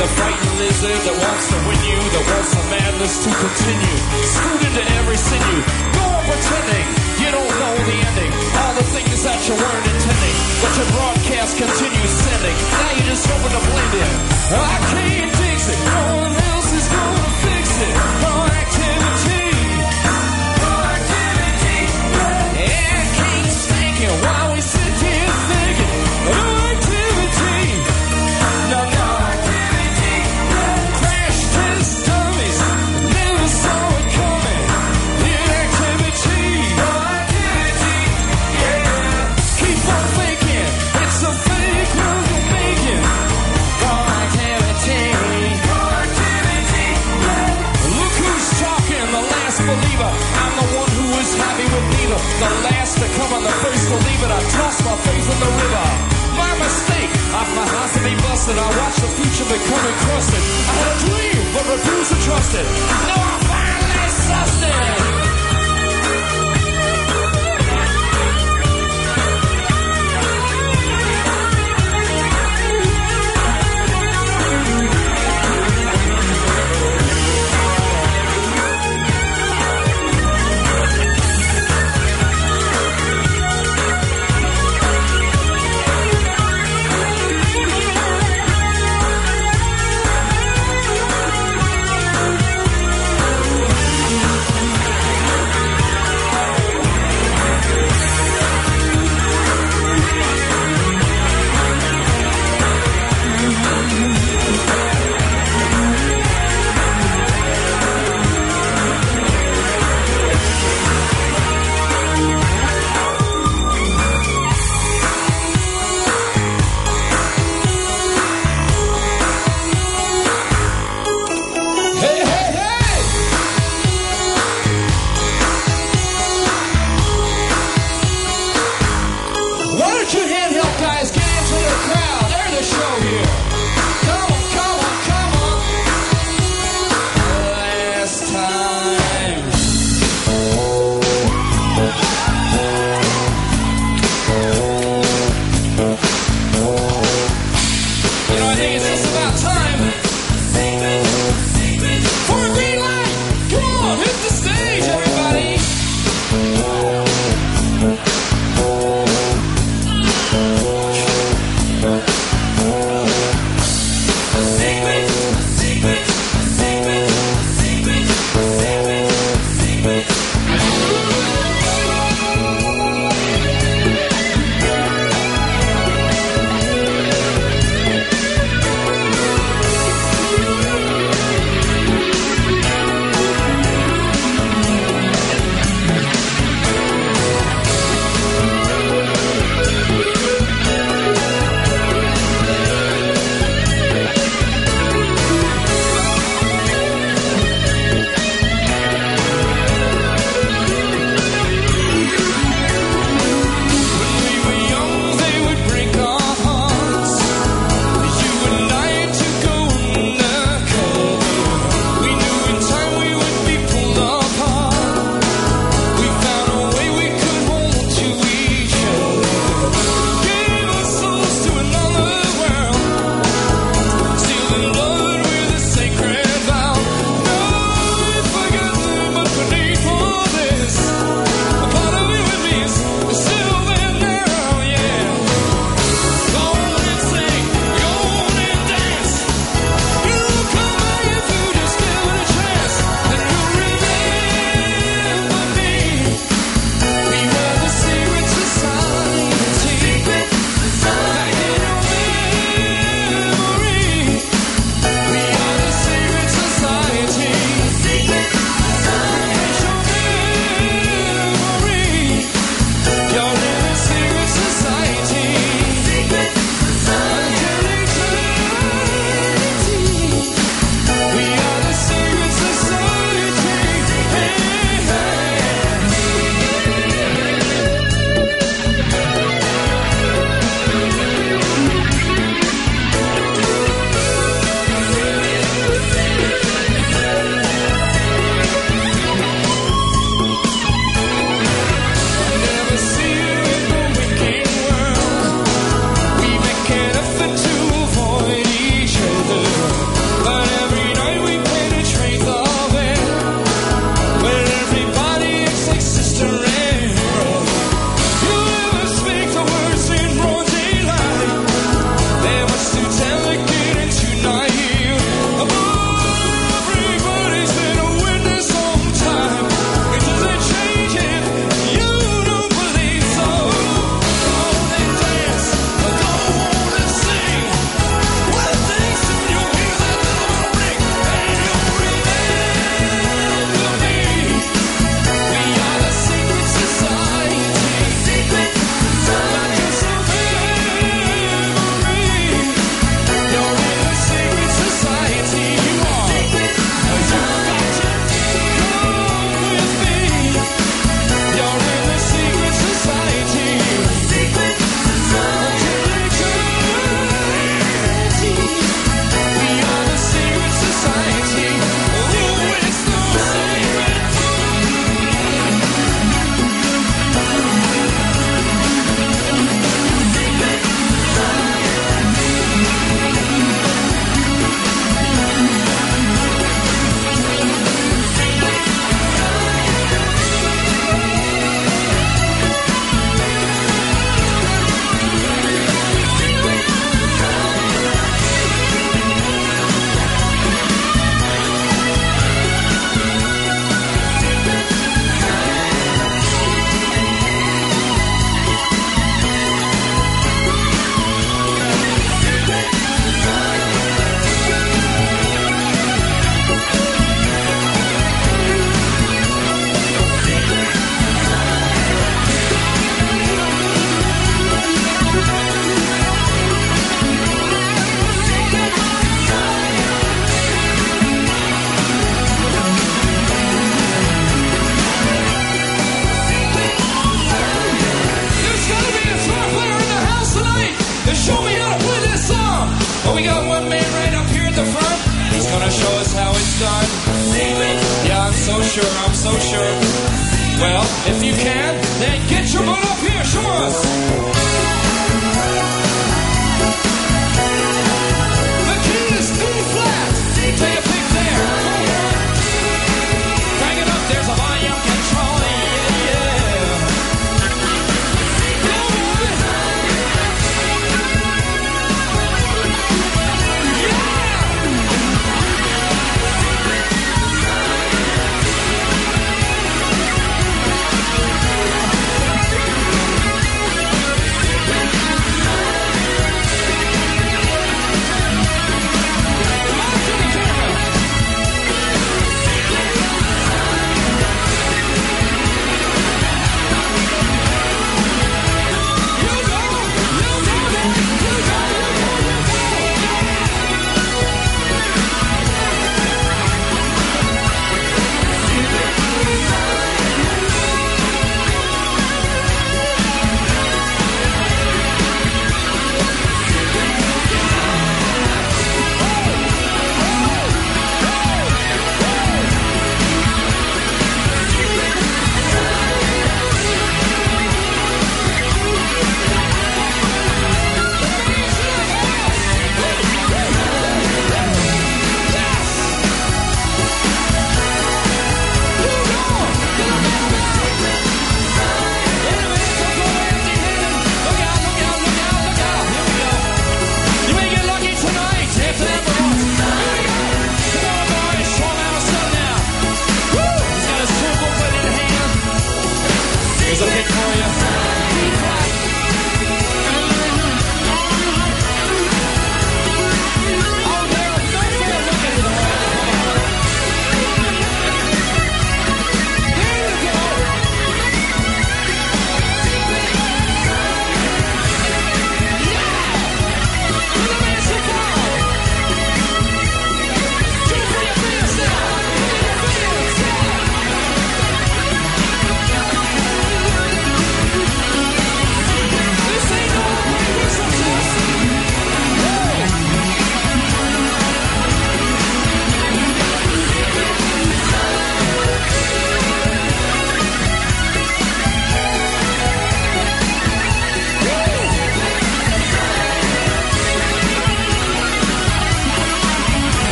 the frightened lizard that wants to win you, that wants the madness to continue. Scoot into every sinew, go on pretending you don't know the ending. All the things that you weren't intending, but your broadcast continues sending. Now you're just hoping to blend in. I can't fix it, no one else is gonna fix it. No activity. Yeah, I can't stank it while we sit here thinking. No activity. No activity. Crash test dummies, never saw it coming. Inactivity. No activity. Yeah. Keep on thinking, it's a fake world you're making. No activity. No activity. Yeah. Look who's talking, the last believer. I'm the one who is happy with neither. The last to come and the first to leave it. I toss my faith in the river. My mistake, off my house to be busted. I watch the future become encrusted. I had a dream, but refused to trust it. No, I finally sussed it. sure, I'm so sure. Well, if you can, then get your butt up here, show us. The key is D flat. Take a peek there. Crank it up, there's a volume control.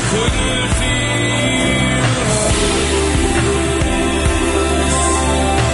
Couldn't feel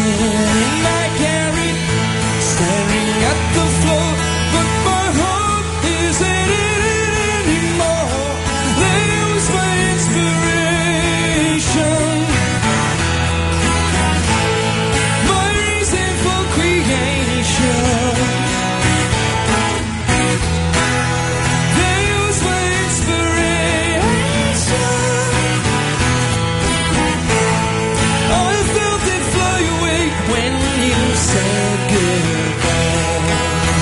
and I carry, staring at the floor, but my heart isn't in it anymore. There was my inspiration, my reason for creation. There was my inspiration. I felt it fly away when you said goodbye.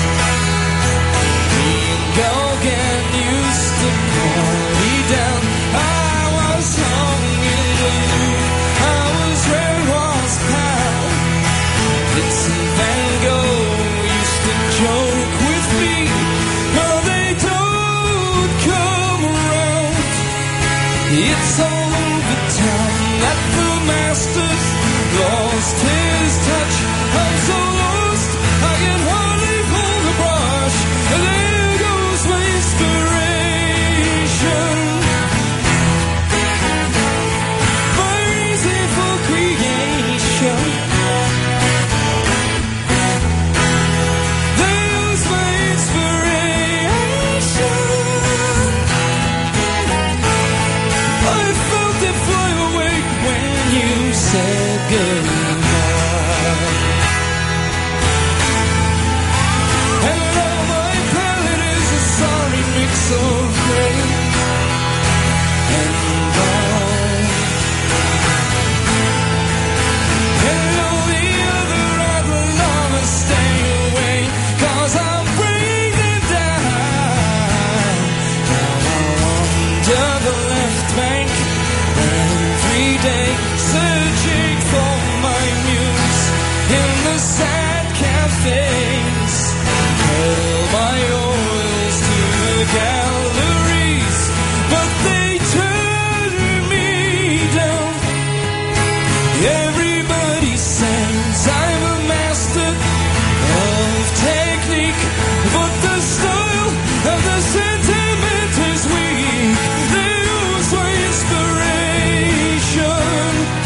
Me and Gauguin used to party down. I was hung in the moon. I was Red Ross Powell. Vincent Van Gogh used to joke with me. Now they don't come around. It's all over town that the master's lost his touch. I'm so lost, I can hardly hold the brush. And there goes my inspiration, my reason for creation. There goes my inspiration. I felt it fly away when you said goodbye. Hello, my palette is a sorry mix of gray and brown. Hello, the other I'd rather stay away, 'cause I'm breathing down. Now I wander the left bank every day, searching for my muse in the sad cafes. Hurl my oils to the galleries, but they turn me down. Everybody says I'm a master of technique, but the style of the sentiment is weak. There was my inspiration.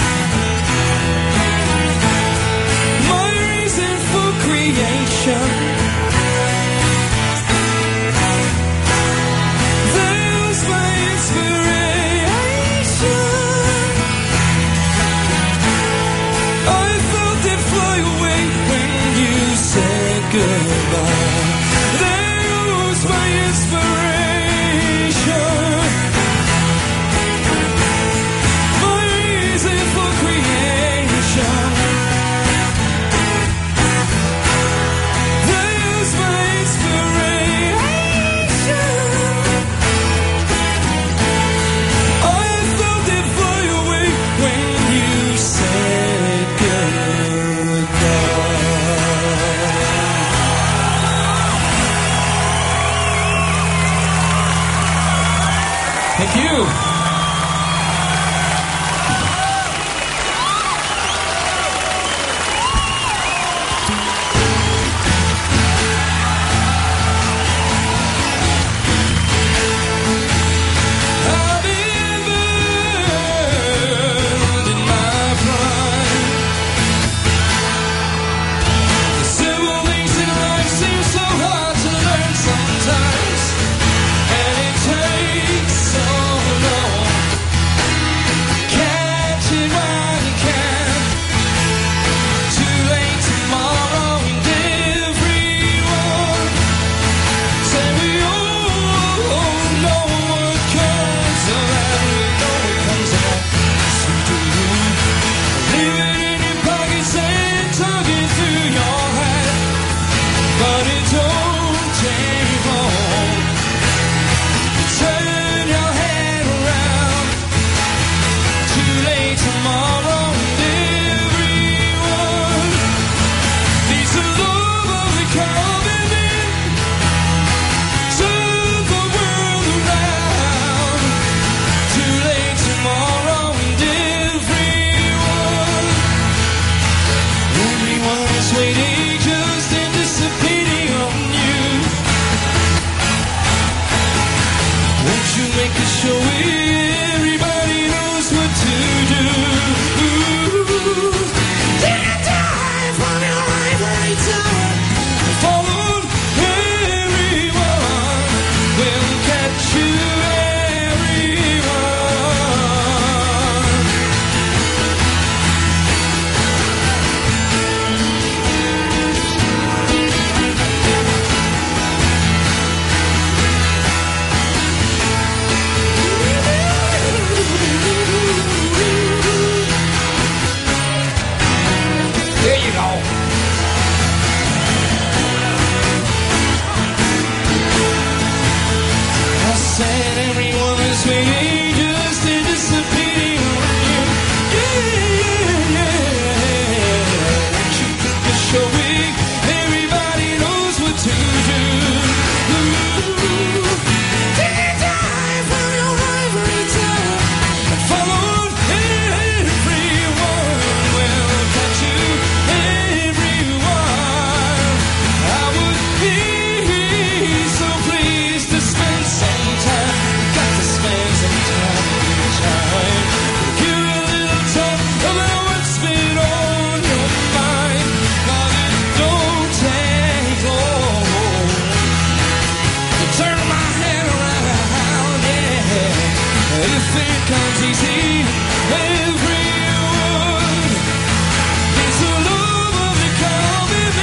if it comes easy, everyone needs a lover to come in.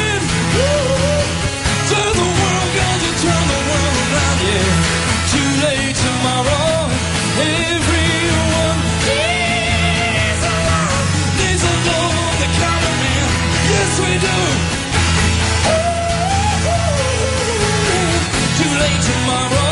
Turn the world, got to turn the world around, yeah. Too late tomorrow, everyone needs a love to come in. Yes, we do. Too late tomorrow,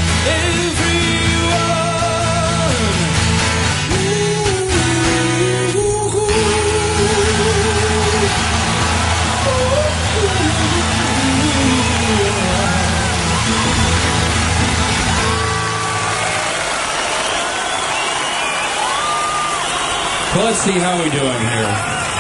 Well, let's see how we're doing here.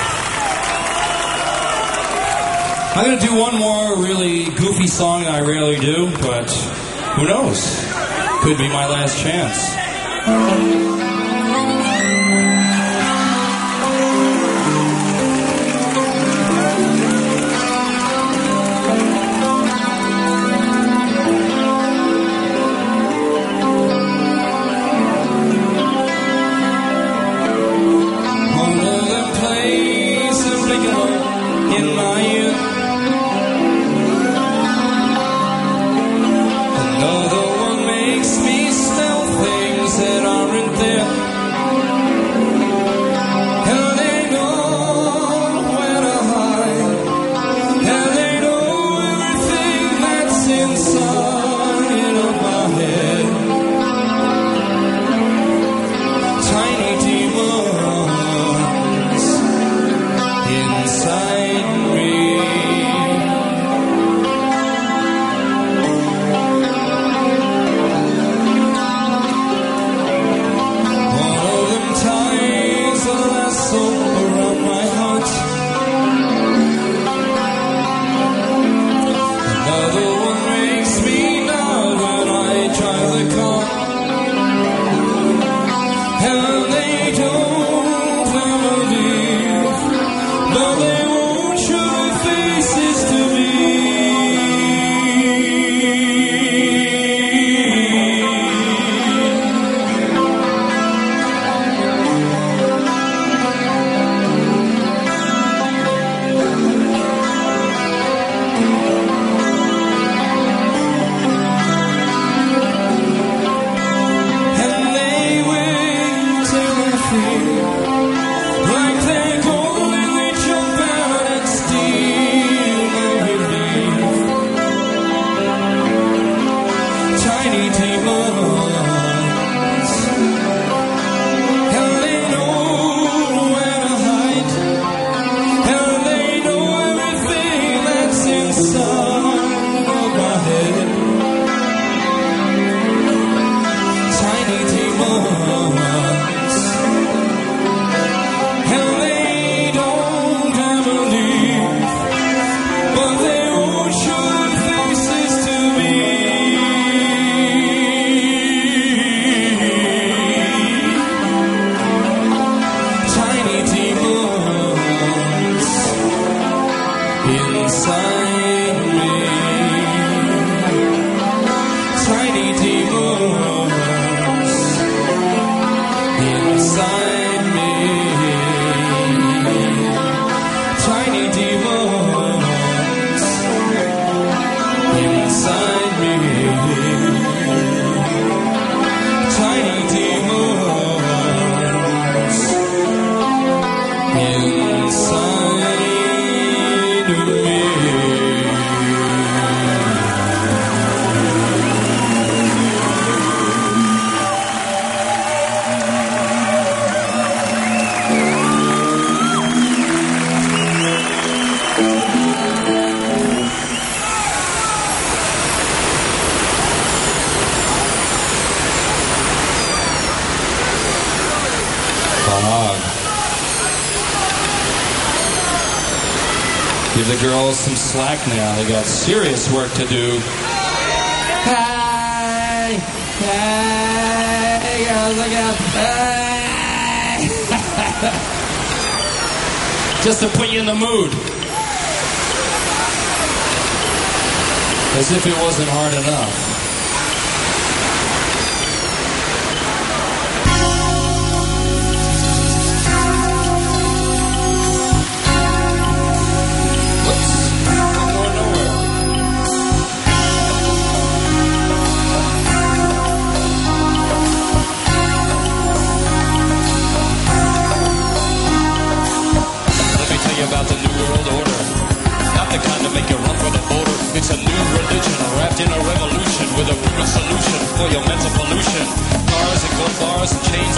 I'm going to do one more really goofy song I rarely do, but who knows? Could be my last chance. in my youth. Another one makes me smell things that aren't there. And they know where to hide. And they know everything that's inside of my head. Tiny demons inside me. One of them ties a lasso around my heart. Another one makes me nod when I drive the car. And they don't ever leave, but they won't show their faces to me. And they will tell me fear, like they're gold and they jump out and steal my relief. Tiny demons, and they know where to hide, and they know everything that's inside of my head. Tiny demons, and they don't ever leave, but they won't show their faces to me. Tiny demons inside me. Tiny demons inside me. Tiny demons inside me. Tiny demons inside of me. Give the girls some slack now. They got serious work to do. Hey, hey, girls, look out. Hey. Just to put you in the mood. As if it wasn't hard enough.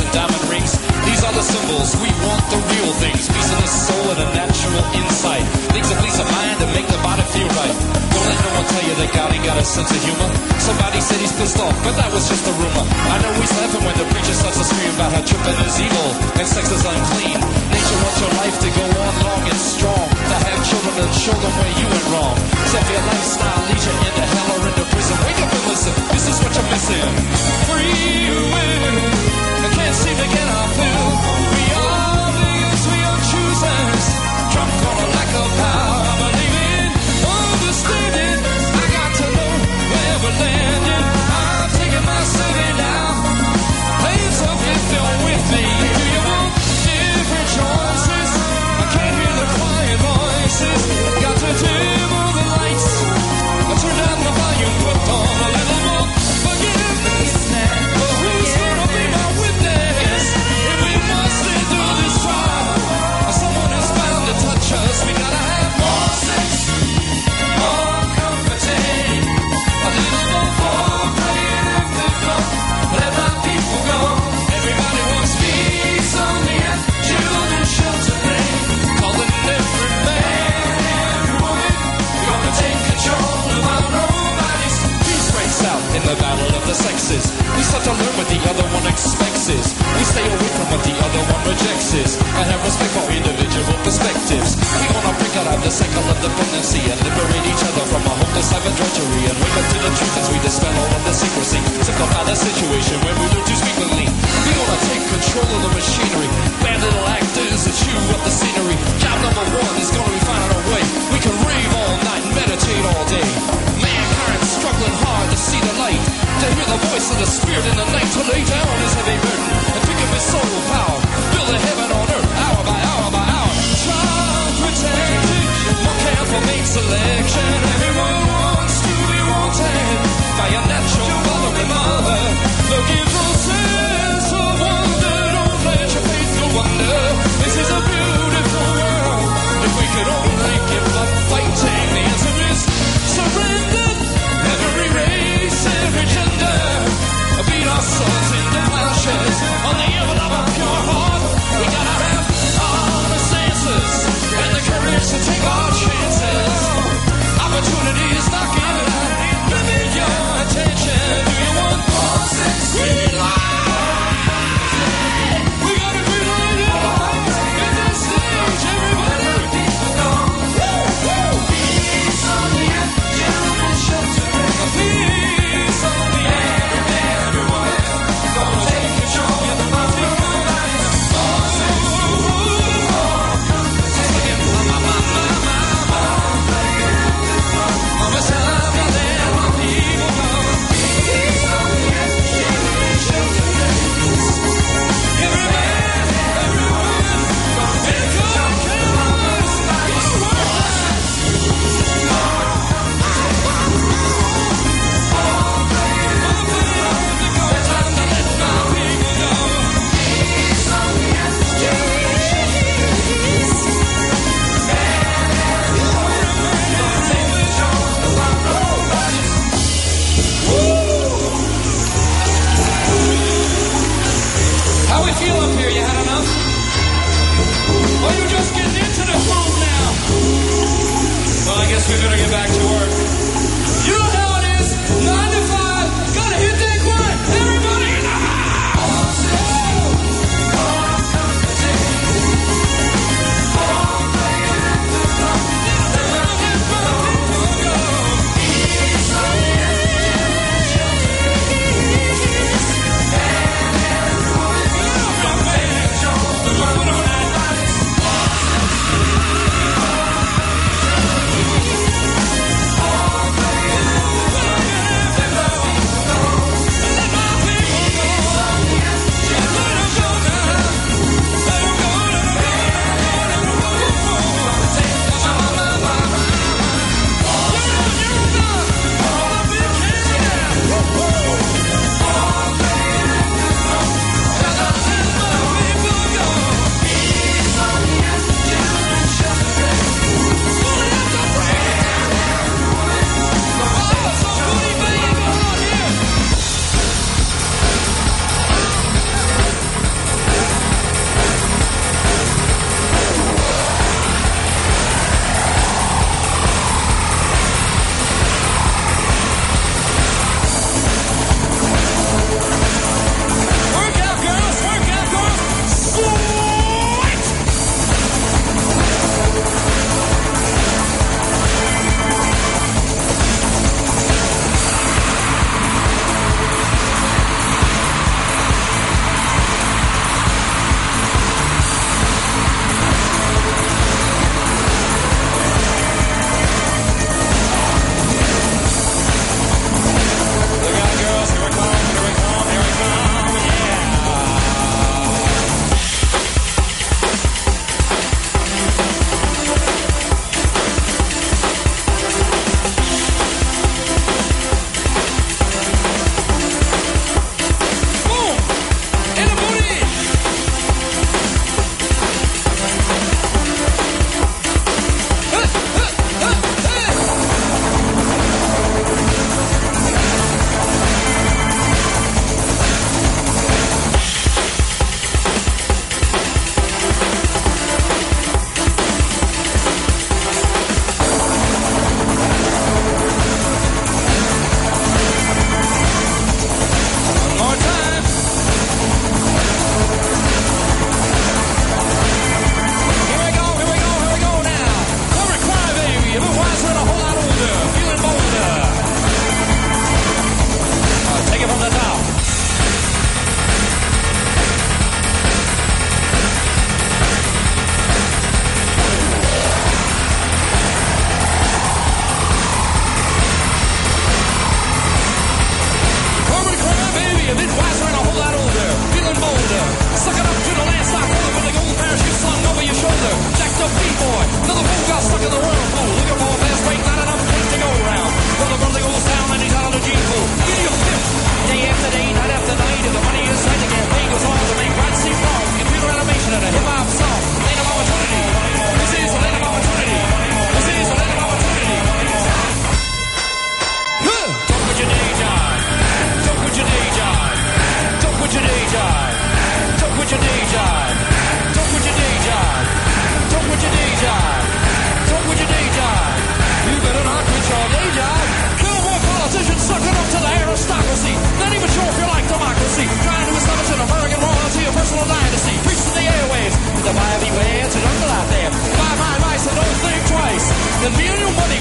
and diamond rings. These are the symbols, we want the real things. Peace in the soul and a natural insight. Things that please the mind and make the body feel right. Don't let no one tell you that God ain't got a sense of humor. Somebody said he's pissed off, but that was just a rumor. I know he's laughing when the preacher starts to scream about how tripping is evil and sex is unclean. Nature wants your life to go on long and strong, to have children and show them where you went wrong. So if your lifestyle leads you into hell or into prison, wake up and listen, this is what you're missing. Free will, I can't seem to get our fill. We are beings, we are choosers, drunk on a lack of power. Believing, understanding, I got to know where we're landing. I'm taking my city now. Hands up if you're with me. Do you want different choices? I can't hear the quiet voices. Got to dim all the lights. I turn down the volume, put on a little more forgiveness. But who's gonna be my witness? If we must endure this trial, someone is bound to touch us. We gotta have more sex, more comforting, a little more foreplay and afterglow. Let my people go. Everybody wants peace on the earth, children sheltering, calling every man, every woman. We're gonna take control of our own bodies. Peace breaks out in the battle of the sexes. We start to learn what the other one expects is. We stay away from what the other one rejects is. And have respect for individual perspectives. We gonna break out of the cycle of dependency and liberate each other from a hopeless life of drudgery. And wake up to the truth as we dispel all of the secrecy. Simplify the situation where we live too frequently. We gonna take control of the machinery. Bad little actors that chew up the scenery. Job number one is gonna be finding a way. We can rave all night and meditate all day. Mankind struggling hard to see the light, to hear the voice of the spirit in the night, to lay down his heavy burden and pick up his soul power, build a heaven on earth, hour by hour by hour. Child protected, more careful make selection. Everyone wants to be wanted by a natural father and mother. Looking for sense of wonder, don't let your faith go under. This is a beautiful world. If we could only give up fighting, the answer is surrender. Every race, every gender, beat our souls into plowshares on the evil of a pure heart. We gotta have honest answers and the courage to take our chances. Opportunity is knocking out. Give me your attention. Do you want more sex? Green light. We got a green light in this stage, everybody. Peace on the earth, children sheltering. Peace on the air, everyone. Gonna take control of the body. More sex, more comforting. I'm a time to let my people go. Peace on the earth, children sheltering. Everyone, gonna take control of the body. How we feel up here? You had enough? Or you just getting into the groove now? Well, I guess we better get back to work. You know how it is. 9 to 5. Gotta hit that grind. Everybody in the house.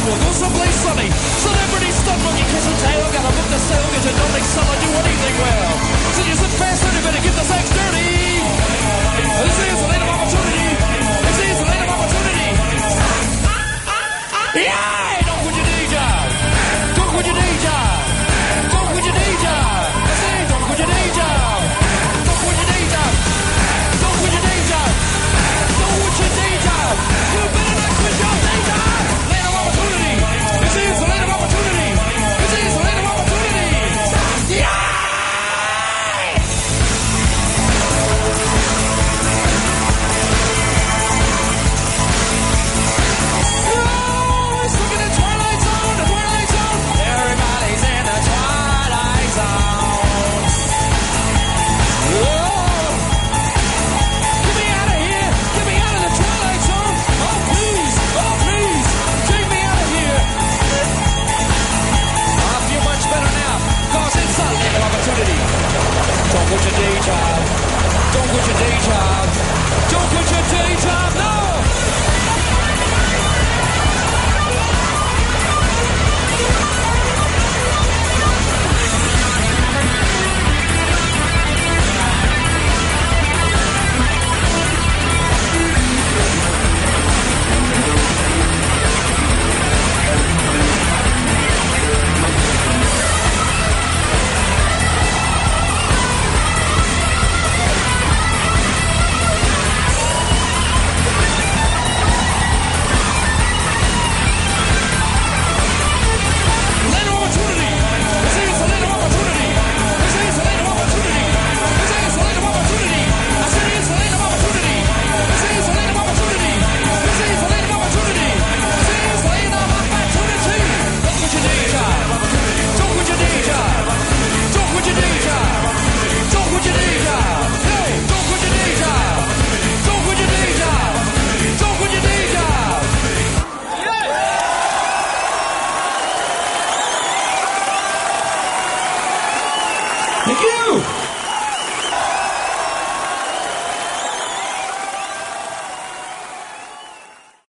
sequel, go someplace sunny. Celebrity stunt monkey, kiss and tail, got a book to sell, cause you don't excel or do anything well. So you sit fast and you better get the sex dirty.